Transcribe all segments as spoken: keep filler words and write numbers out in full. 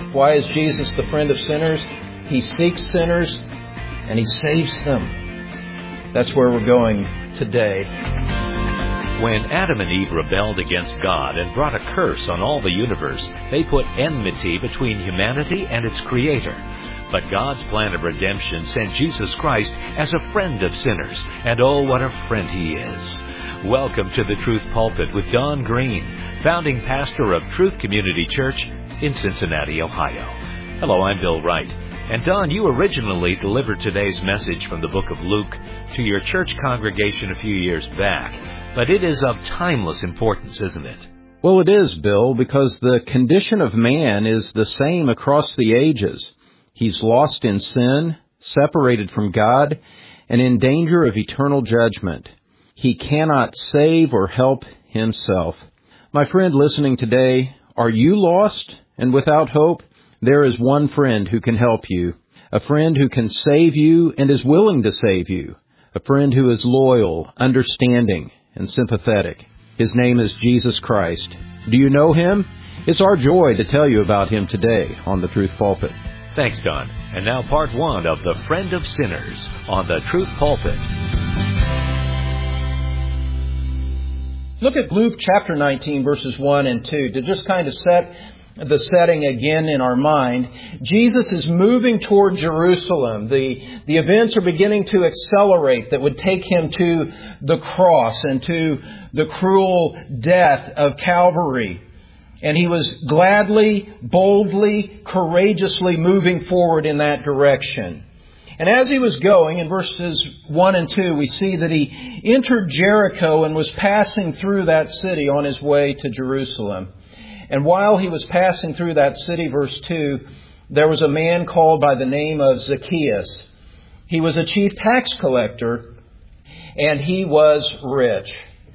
Why is Jesus the friend of sinners? He seeks sinners and He saves them. That's where we're going today. When Adam and Eve rebelled against God and brought a curse on all the universe, they put enmity between humanity and its Creator. But God's plan of redemption sent Jesus Christ as a friend of sinners, and oh, what a friend He is. Welcome to the Truth Pulpit with Don Green, founding pastor of Truth Community Church in Cincinnati, Ohio. Hello, I'm Bill Wright. And Don, you originally delivered today's message from the book of Luke to your church congregation a few years back, but it is of timeless importance, isn't it? Well, it is, Bill, because the condition of man is the same across the ages. He's lost in sin, separated from God, and in danger of eternal judgment. He cannot save or help himself. My friend listening today, are you lost and without hope? There is one friend who can help you, a friend who can save you and is willing to save you, a friend who is loyal, understanding, and sympathetic. His name is Jesus Christ. Do you know Him? It's our joy to tell you about Him today on the Truth Pulpit. Thanks, Don. And now part one of The Friend of Sinners on the Truth Pulpit. Look at Luke chapter nineteen, verses one and two, to just kind of set the setting again in our mind. Jesus is moving toward Jerusalem. The, the events are beginning to accelerate that would take Him to the cross and to the cruel death of Calvary. And He was gladly, boldly, courageously moving forward in that direction. And as He was going, in verses one and two, we see that He entered Jericho and was passing through that city on His way to Jerusalem. And while He was passing through that city, verse two, there was a man called by the name of Zacchaeus. He was a chief tax collector, and he was rich.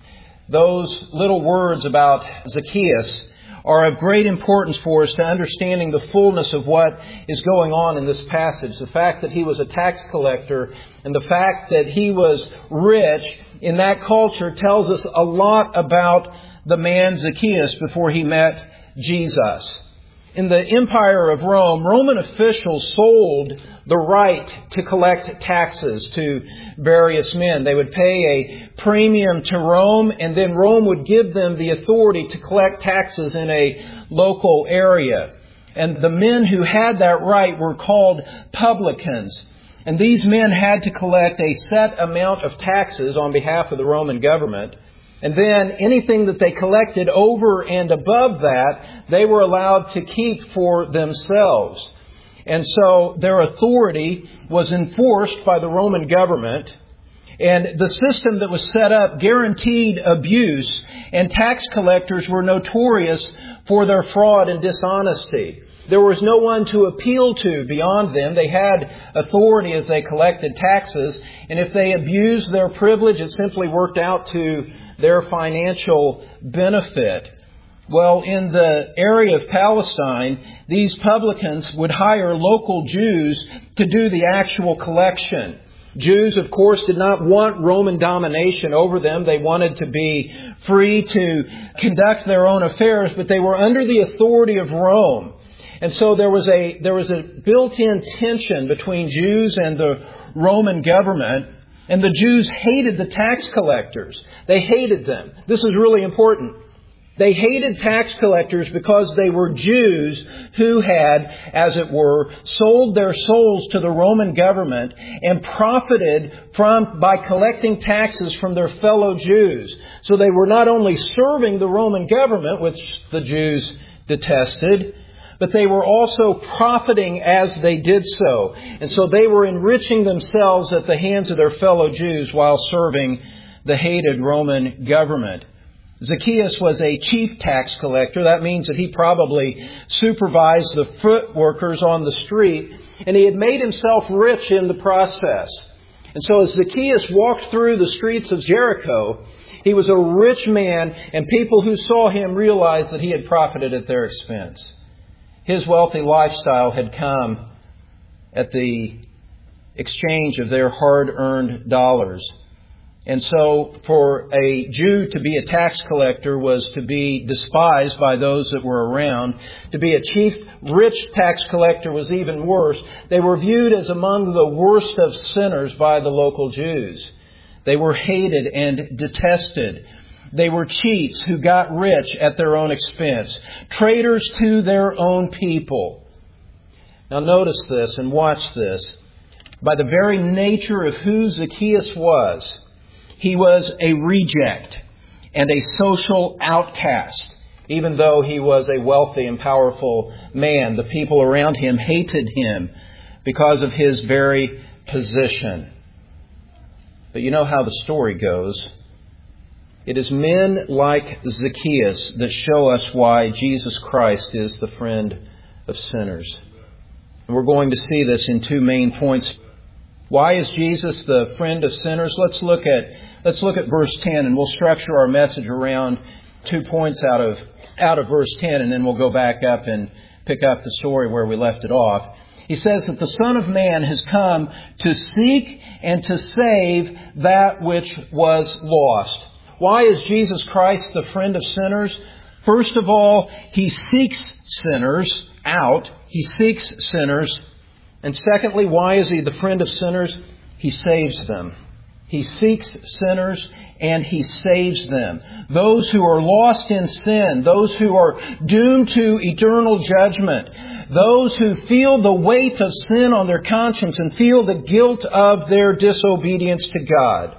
Those little words about Zacchaeus are of great importance for us to understanding the fullness of what is going on in this passage. The fact that he was a tax collector and the fact that he was rich in that culture tells us a lot about the man Zacchaeus before he met Jesus. In the Empire of Rome, Roman officials sold the right to collect taxes to various men. They would pay a premium to Rome, and then Rome would give them the authority to collect taxes in a local area. And the men who had that right were called publicans. And these men had to collect a set amount of taxes on behalf of the Roman government. And then anything that they collected over and above that, they were allowed to keep for themselves. And so their authority was enforced by the Roman government. And the system that was set up guaranteed abuse, and tax collectors were notorious for their fraud and dishonesty. There was no one to appeal to beyond them. They had authority as they collected taxes, and if they abused their privilege, it simply worked out to their financial benefit. Well, in the area of Palestine, these publicans would hire local Jews to do the actual collection. Jews, of course, did not want Roman domination over them. They wanted to be free to conduct their own affairs, but they were under the authority of Rome. And so there was a there was a built-in tension between Jews and the Roman government. And the Jews hated the tax collectors. They hated them. This is really important. They hated tax collectors because they were Jews who had, as it were, sold their souls to the Roman government and profited from by collecting taxes from their fellow Jews. So they were not only serving the Roman government, which the Jews detested, but they were also profiting as they did so. And so they were enriching themselves at the hands of their fellow Jews while serving the hated Roman government. Zacchaeus was a chief tax collector. That means that he probably supervised the foot workers on the street, and he had made himself rich in the process. And so as Zacchaeus walked through the streets of Jericho, he was a rich man, and people who saw him realized that he had profited at their expense. His wealthy lifestyle had come at the exchange of their hard-earned dollars. And so for a Jew to be a tax collector was to be despised by those that were around. To be a chief rich tax collector was even worse. They were viewed as among the worst of sinners by the local Jews. They were hated and detested. They were cheats who got rich at their own expense. Traitors to their own people. Now notice this and watch this. By the very nature of who Zacchaeus was, he was a reject and a social outcast. Even though he was a wealthy and powerful man, the people around him hated him because of his very position. But you know how the story goes. It is men like Zacchaeus that show us why Jesus Christ is the friend of sinners. And we're going to see this in two main points. Why is Jesus the friend of sinners? Let's look at let's look at verse ten, and we'll structure our message around two points out of out of verse ten, and then we'll go back up and pick up the story where we left it off. He says that the Son of Man has come to seek and to save that which was lost. Why is Jesus Christ the friend of sinners? First of all, He seeks sinners out. He seeks sinners. And secondly, why is He the friend of sinners? He saves them. He seeks sinners and He saves them. Those who are lost in sin, those who are doomed to eternal judgment, those who feel the weight of sin on their conscience and feel the guilt of their disobedience to God,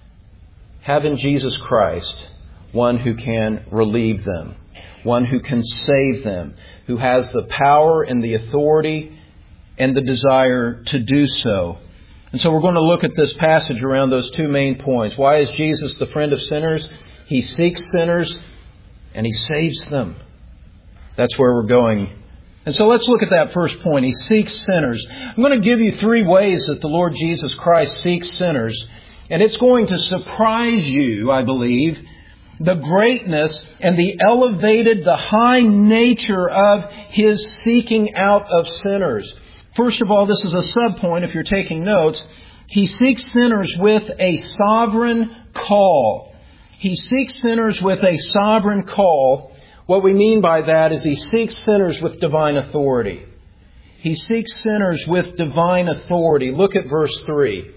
have in Jesus Christ one who can relieve them, one who can save them, who has the power and the authority and the desire to do so. And so we're going to look at this passage around those two main points. Why is Jesus the friend of sinners? He seeks sinners and He saves them. That's where we're going. And so let's look at that first point. He seeks sinners. I'm going to give you three ways that the Lord Jesus Christ seeks sinners. And it's going to surprise you, I believe, the greatness and the elevated, the high nature of His seeking out of sinners. First of all, this is a sub-point if you're taking notes. He seeks sinners with a sovereign call. He seeks sinners with a sovereign call. What we mean by that is He seeks sinners with divine authority. He seeks sinners with divine authority. Look at verse three.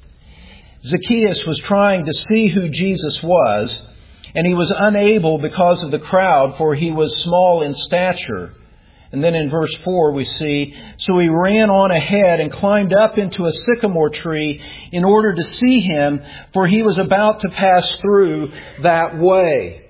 Zacchaeus was trying to see who Jesus was, and he was unable because of the crowd, for he was small in stature. And then in verse four we see, so he ran on ahead and climbed up into a sycamore tree in order to see Him, for he was about to pass through that way.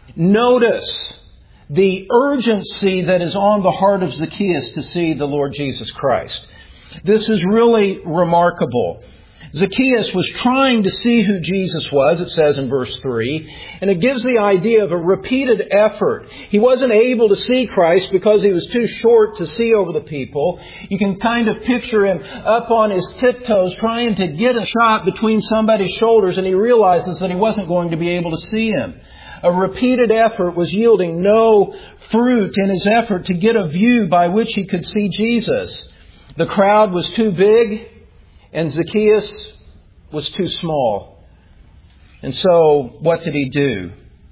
Notice the urgency that is on the heart of Zacchaeus to see the Lord Jesus Christ. This is really remarkable. Zacchaeus was trying to see who Jesus was, it says in verse three, and it gives the idea of a repeated effort. He wasn't able to see Christ because he was too short to see over the people. You can kind of picture him up on his tiptoes trying to get a shot between somebody's shoulders, and he realizes that he wasn't going to be able to see Him. A repeated effort was yielding no fruit in his effort to get a view by which he could see Jesus. The crowd was too big, and Zacchaeus was too small. And so, what did he do?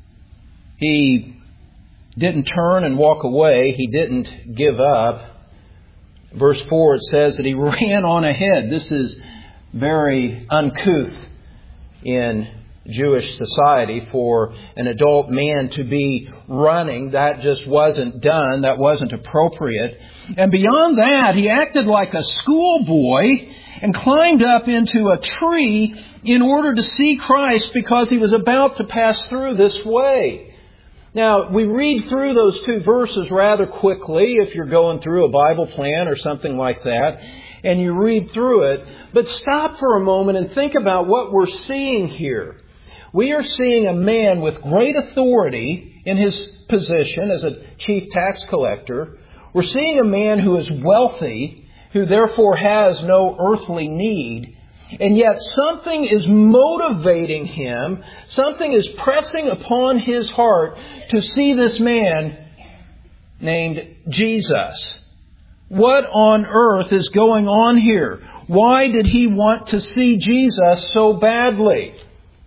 He didn't turn and walk away. He didn't give up. Verse four, it says that he ran on ahead. This is very uncouth in Jewish society for an adult man to be running. That just wasn't done. That wasn't appropriate. And beyond that, he acted like a schoolboy and climbed up into a tree in order to see Christ because he was about to pass through this way. Now, we read through those two verses rather quickly if you're going through a Bible plan or something like that, and you read through it. But stop for a moment and think about what we're seeing here. We are seeing a man with great authority in his position as a chief tax collector. We're seeing a man who is wealthy, who therefore has no earthly need. And yet something is motivating him, something is pressing upon his heart to see this man named Jesus. What on earth is going on here? Why did he want to see Jesus so badly?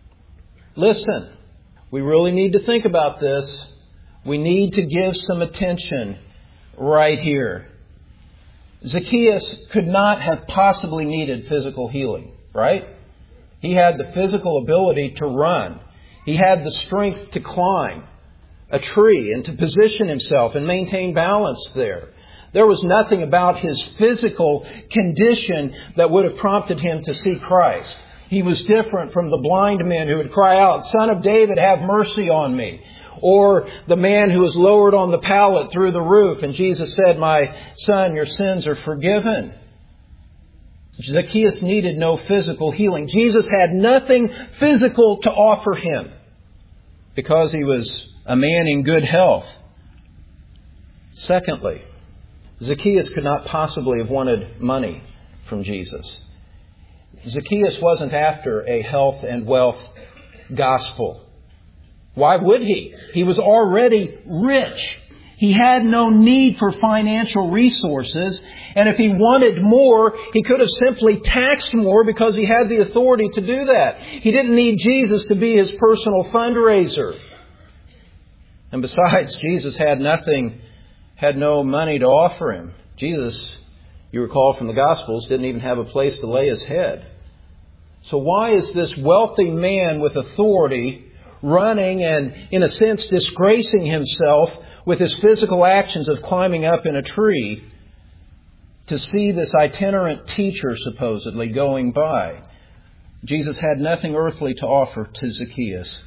Listen, we really need to think about this. We need to give some attention right here. Zacchaeus could not have possibly needed physical healing, right? He had the physical ability to run. He had the strength to climb a tree and to position himself and maintain balance there. There was nothing about his physical condition that would have prompted him to see Christ. He was different from the blind men who would cry out, "Son of David, have mercy on me." Or the man who was lowered on the pallet through the roof, and Jesus said, "My son, your sins are forgiven." Zacchaeus needed no physical healing. Jesus had nothing physical to offer him because he was a man in good health. Secondly, Zacchaeus could not possibly have wanted money from Jesus. Zacchaeus wasn't after a health and wealth gospel. Why would he? He was already rich. He had no need for financial resources. And if he wanted more, he could have simply taxed more because he had the authority to do that. He didn't need Jesus to be his personal fundraiser. And besides, Jesus had nothing, had no money to offer him. Jesus, you recall from the Gospels, didn't even have a place to lay his head. So why is this wealthy man with authority running and, in a sense, disgracing himself with his physical actions of climbing up in a tree to see this itinerant teacher supposedly going by? Jesus had nothing earthly to offer to Zacchaeus.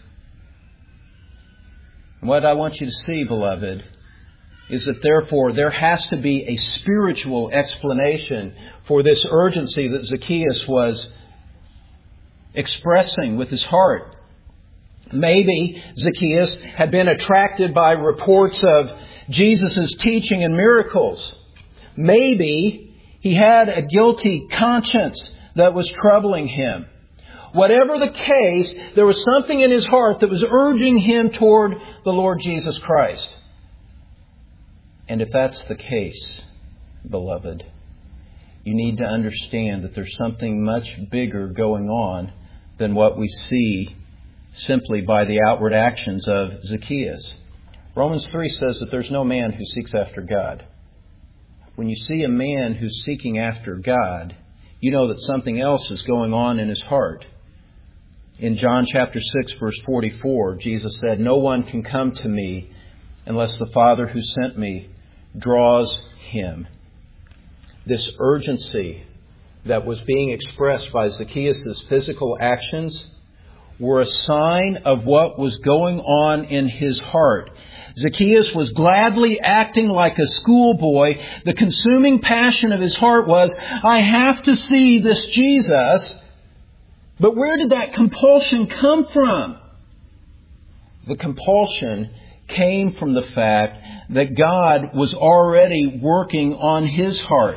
And what I want you to see, beloved, is that therefore there has to be a spiritual explanation for this urgency that Zacchaeus was expressing with his heart. Maybe Zacchaeus had been attracted by reports of Jesus' teaching and miracles. Maybe he had a guilty conscience that was troubling him. Whatever the case, there was something in his heart that was urging him toward the Lord Jesus Christ. And if that's the case, beloved, you need to understand that there's something much bigger going on than what we see simply by the outward actions of Zacchaeus. Romans three says that there's no man who seeks after God. When you see a man who's seeking after God, you know that something else is going on in his heart. In John chapter six, verse forty-four, Jesus said, "No one can come to me unless the Father who sent me draws him." This urgency that was being expressed by Zacchaeus' physical actions were a sign of what was going on in his heart. Zacchaeus was gladly acting like a schoolboy. The consuming passion of his heart was, "I have to see this Jesus." But where did that compulsion come from? The compulsion came from the fact that God was already working on his heart.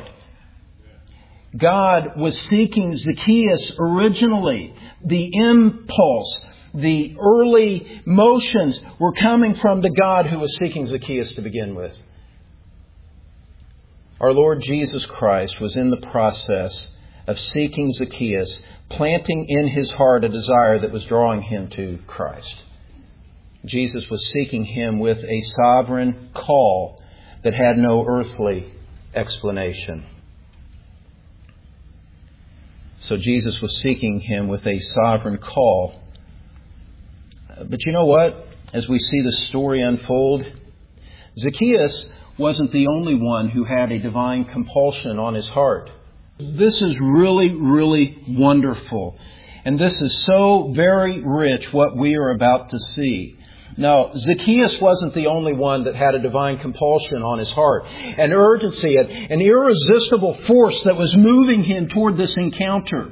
God was seeking Zacchaeus originally. The impulse, the early motions were coming from the God who was seeking Zacchaeus to begin with. Our Lord Jesus Christ was in the process of seeking Zacchaeus, planting in his heart a desire that was drawing him to Christ. Jesus was seeking him with a sovereign call that had no earthly explanation. So Jesus was seeking him with a sovereign call. But you know what? As we see the story unfold, Zacchaeus wasn't the only one who had a divine compulsion on his heart. This is really, really wonderful. And this is so very rich what we are about to see. Now, Zacchaeus wasn't the only one that had a divine compulsion on his heart. An urgency, an irresistible force that was moving him toward this encounter.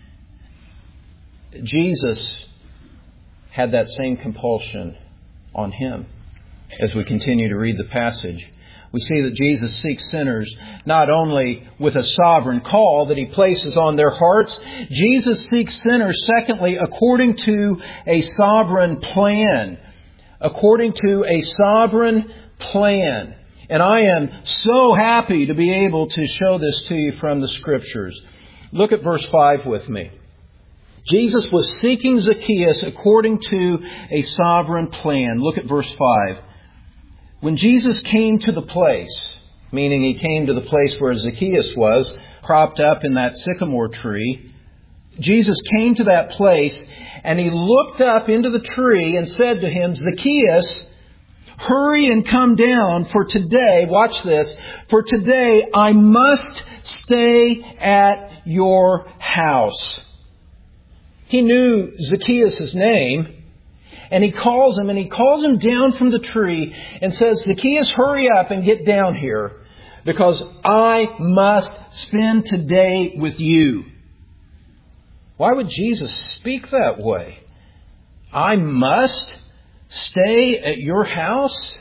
Jesus had that same compulsion on him. As we continue to read the passage, we see that Jesus seeks sinners not only with a sovereign call that he places on their hearts. Jesus seeks sinners, secondly, according to a sovereign plan. According to a sovereign plan. And I am so happy to be able to show this to you from the Scriptures. Look at verse five with me. Jesus was seeking Zacchaeus according to a sovereign plan. Look at verse five. When Jesus came to the place, meaning He came to the place where Zacchaeus was, propped up in that sycamore tree, Jesus came to that place and He looked up into the tree and said to him, Zacchaeus, hurry and come down, for today, watch this, for today I must stay at your house. He knew Zacchaeus' name, and He calls him, and He calls him down from the tree and says, Zacchaeus, hurry up and get down here, because I must spend today with you. Why would Jesus speak that way? I must stay at your house?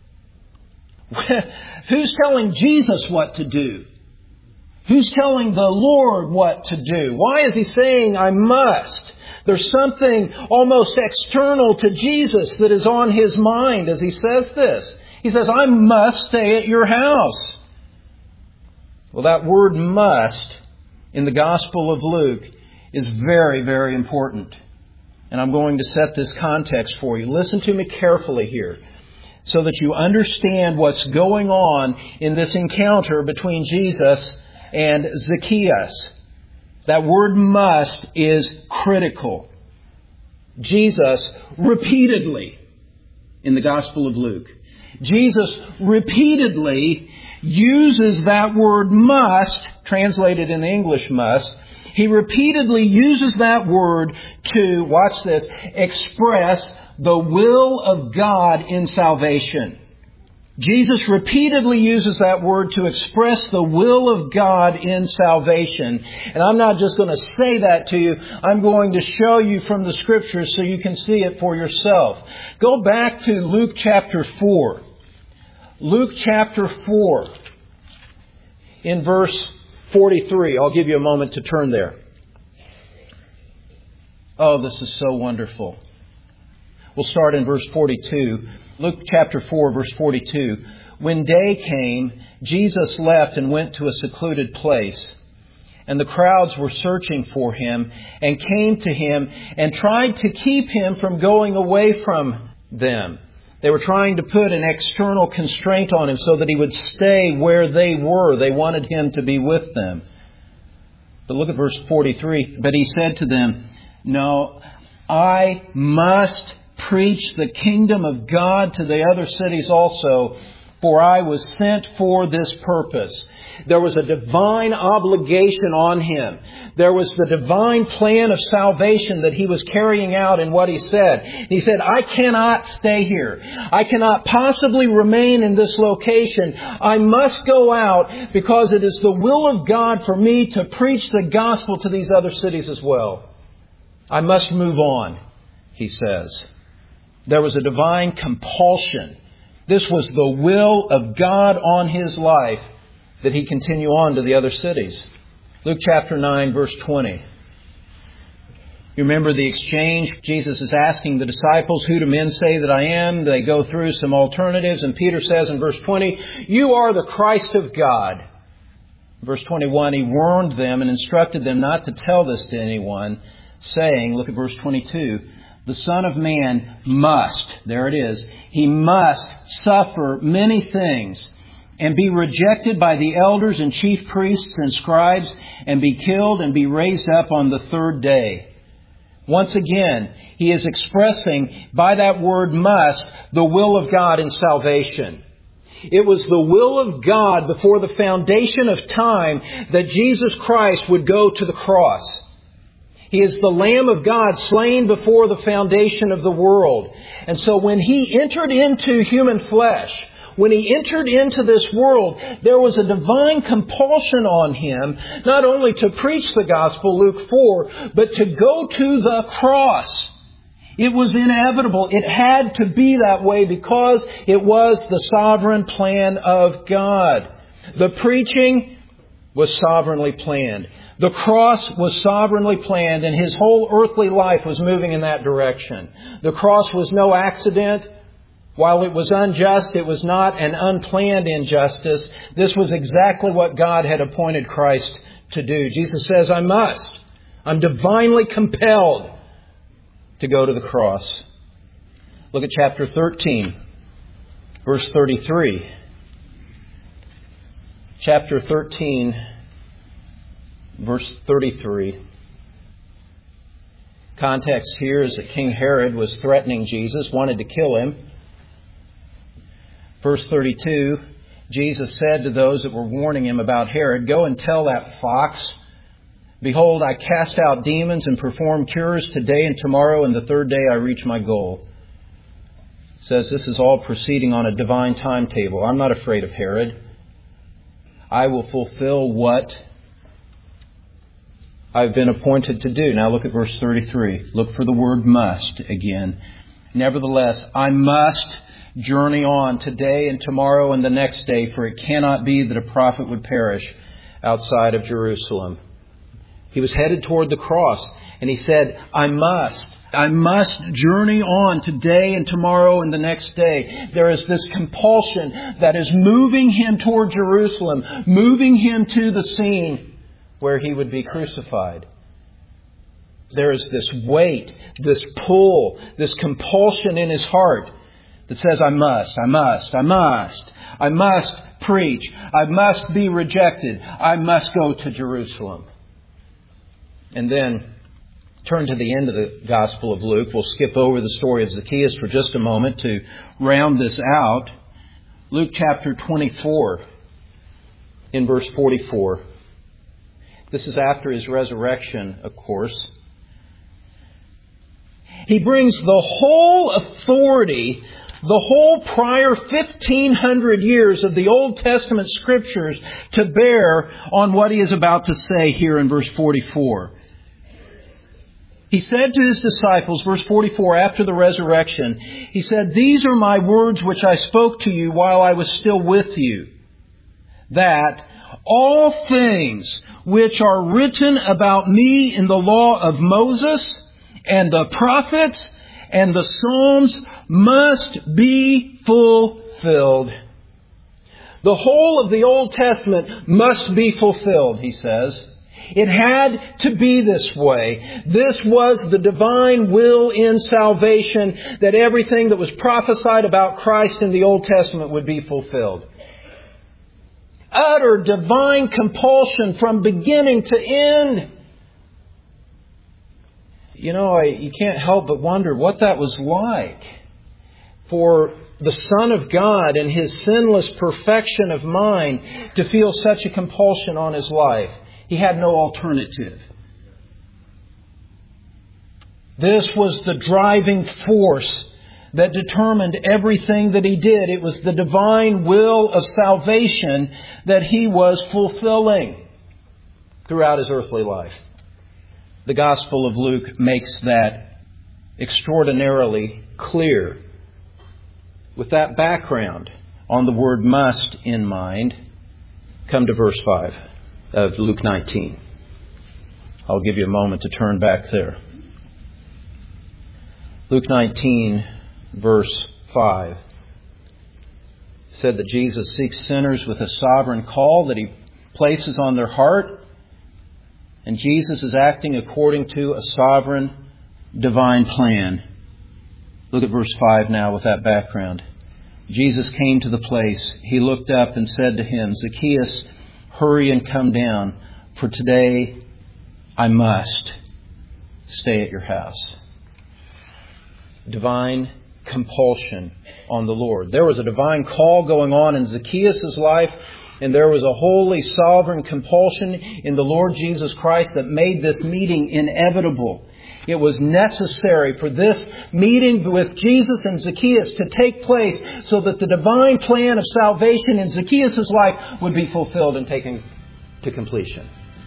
Who's telling Jesus what to do? Who's telling the Lord what to do? Why is He saying, I must? There's something almost external to Jesus that is on His mind as He says this. He says, I must stay at your house. Well, that word must in the Gospel of Luke is very, very important. And I'm going to set this context for you. Listen to me carefully here so that you understand what's going on in this encounter between Jesus and Zacchaeus. That word must is critical. Jesus repeatedly, in the Gospel of Luke, Jesus repeatedly uses that word must, translated in English must, He repeatedly uses that word to, watch this, express the will of God in salvation. Jesus repeatedly uses that word to express the will of God in salvation. And I'm not just going to say that to you. I'm going to show you from the Scriptures so you can see it for yourself. Go back to Luke chapter four. Luke chapter four, in verse forty-three. I'll give you a moment to turn there. Oh, this is so wonderful. We'll start in verse forty-two. Luke chapter four, verse forty-two. When day came, Jesus left and went to a secluded place. And the crowds were searching for Him and came to Him and tried to keep Him from going away from them. They were trying to put an external constraint on Him so that He would stay where they were. They wanted Him to be with them. But look at verse forty-three. But He said to them, no, I must preach the kingdom of God to the other cities also, for I was sent for this purpose. There was a divine obligation on Him. There was the divine plan of salvation that He was carrying out in what He said. He said, I cannot stay here. I cannot possibly remain in this location. I must go out because it is the will of God for me to preach the gospel to these other cities as well. I must move on, He says. There was a divine compulsion. This was the will of God on His life that He continue on to the other cities. Luke chapter nine, verse twenty. You remember the exchange? Jesus is asking the disciples, who do men say that I am? They go through some alternatives, and Peter says in verse twenty, you are the Christ of God. Verse twenty-one, He warned them and instructed them not to tell this to anyone, saying, look at verse twenty-two, the Son of Man must, there it is, He must suffer many things and be rejected by the elders and chief priests and scribes and be killed and be raised up on the third day. Once again, He is expressing by that word must the will of God in salvation. It was the will of God before the foundation of time that Jesus Christ would go to the cross. He is the Lamb of God slain before the foundation of the world. And so when He entered into human flesh, when He entered into this world, there was a divine compulsion on Him, not only to preach the gospel, Luke four, but to go to the cross. It was inevitable. It had to be that way because it was the sovereign plan of God. The preaching was sovereignly planned. The cross was sovereignly planned, and His whole earthly life was moving in that direction. The cross was no accident. While it was unjust, it was not an unplanned injustice. This was exactly what God had appointed Christ to do. Jesus says, I must. I'm divinely compelled to go to the cross. Look at chapter thirteen, verse thirty-three. Chapter thirteen, verse thirty-three. Context here is that King Herod was threatening Jesus, wanted to kill him. Verse thirty-two, Jesus said to those that were warning him about Herod, "Go and tell that fox, behold, I cast out demons and perform cures today and tomorrow, and the third day I reach my goal." It says this is all proceeding on a divine timetable. I'm not afraid of Herod. I will fulfill what I've been appointed to do. Now look at verse thirty-three. Look for the word must again. Nevertheless, I must journey on today and tomorrow and the next day, for it cannot be that a prophet would perish outside of Jerusalem. He was headed toward the cross, and he said, I must. I must journey on today and tomorrow and the next day. There is this compulsion that is moving him toward Jerusalem, moving him to the scene where he would be crucified. There is this weight, this pull, this compulsion in his heart that says, I must, I must, I must, I must preach, I must be rejected, I must go to Jerusalem. And then turn to the end of the Gospel of Luke. We'll skip over the story of Zacchaeus for just a moment to round this out. Luke chapter twenty-four in verse forty-four. This is after his resurrection, of course. He brings the whole authority, the whole prior fifteen hundred years of the Old Testament Scriptures to bear on what he is about to say here in verse forty-four. He said to his disciples, verse forty-four, after the resurrection, he said, "These are my words which I spoke to you while I was still with you, that all things which are written about me in the law of Moses and the prophets and the Psalms must be fulfilled." The whole of the Old Testament must be fulfilled, he says. It had to be this way. This was the divine will in salvation, that everything that was prophesied about Christ in the Old Testament would be fulfilled. Utter divine compulsion from beginning to end. You know, I, you can't help but wonder what that was like for the Son of God and His sinless perfection of mind to feel such a compulsion on His life. He had no alternative. This was the driving force that determined everything that He did. It was the divine will of salvation that He was fulfilling throughout His earthly life. The Gospel of Luke makes that extraordinarily clear. With that background on the word must in mind, come to verse five of Luke nineteen. I'll give you a moment to turn back there. Luke nineteen, verse five, said that Jesus seeks sinners with a sovereign call that He places on their heart. And Jesus is acting according to a sovereign divine plan. Look at verse five now with that background. Jesus came to the place. He looked up and said to him, "Zacchaeus, hurry and come down, for today I must stay at your house." Divine compulsion on the Lord. There was a divine call going on in Zacchaeus' life, and there was a holy, sovereign compulsion in the Lord Jesus Christ that made this meeting inevitable. It was necessary for this meeting with Jesus and Zacchaeus to take place so that the divine plan of salvation in Zacchaeus' life would be fulfilled and taken to completion.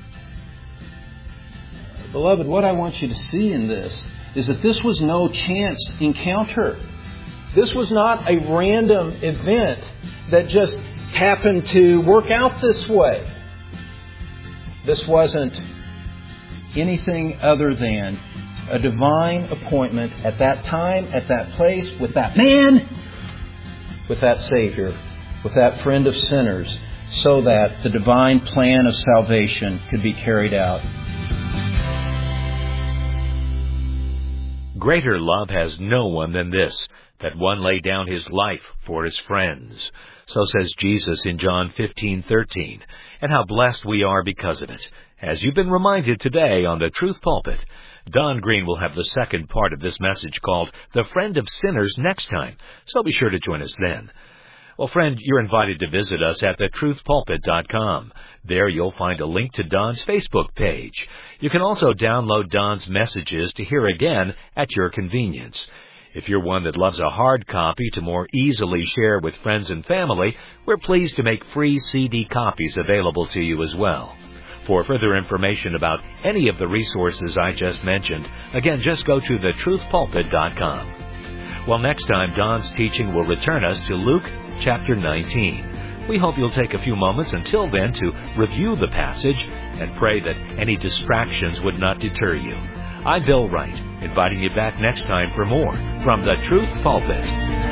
Beloved, what I want you to see in this is that this was no chance encounter. This was not a random event that just happened to work out this way. This wasn't anything other than a divine appointment at that time, at that place, with that man, with that Savior, with that friend of sinners, so that the divine plan of salvation could be carried out. Greater love has no one than this, that one lay down his life for his friends. So says Jesus in John fifteen thirteen. And how blessed we are because of it. As you've been reminded today on the Truth Pulpit, Don Green will have the second part of this message called The Friend of Sinners next time, so be sure to join us then. Well, friend, you're invited to visit us at the truth pulpit dot com. There you'll find a link to Don's Facebook page. You can also download Don's messages to hear again at your convenience. If you're one that loves a hard copy to more easily share with friends and family, we're pleased to make free C D copies available to you as well. For further information about any of the resources I just mentioned, again, just go to the truth pulpit dot com. Well, next time, Don's teaching will return us to Luke chapter nineteen. We hope you'll take a few moments until then to review the passage and pray that any distractions would not deter you. I'm Bill Wright, inviting you back next time for more from the Truth Pulpit.